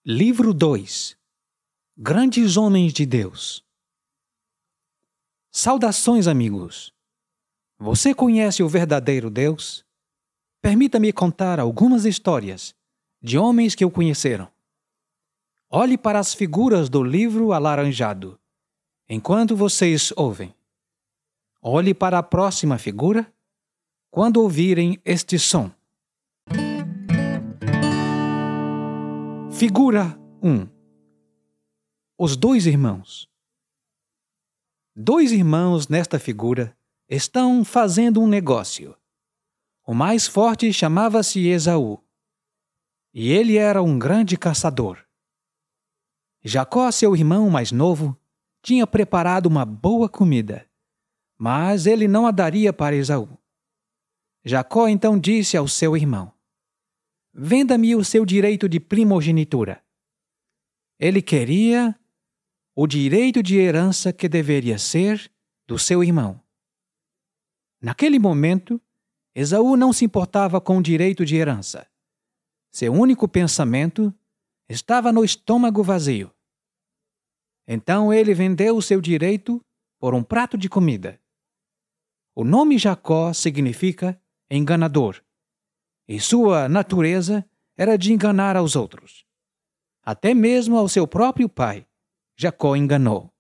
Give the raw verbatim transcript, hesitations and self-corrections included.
Livro dois. Grandes Homens de Deus. Saudações, amigos! Você conhece o verdadeiro Deus? Permita-me contar algumas histórias de homens que o conheceram. Olhe para as figuras do livro alaranjado, enquanto vocês ouvem. Olhe para a próxima figura quando ouvirem este som. Figura um. Os dois irmãos. Dois irmãos nesta figura estão fazendo um negócio. O mais forte chamava-se Esaú, e ele era um grande caçador. Jacó, seu irmão mais novo, tinha preparado uma boa comida, mas ele não a daria para Esaú. Jacó então disse ao seu irmão: "Venda-me o seu direito de primogenitura." Ele queria o direito de herança que deveria ser do seu irmão. Naquele momento, Esaú não se importava com o direito de herança. Seu único pensamento estava no estômago vazio. Então ele vendeu o seu direito por um prato de comida. O nome Jacó significa enganador, e sua natureza era de enganar aos outros. Até mesmo ao seu próprio pai, Jacó enganou.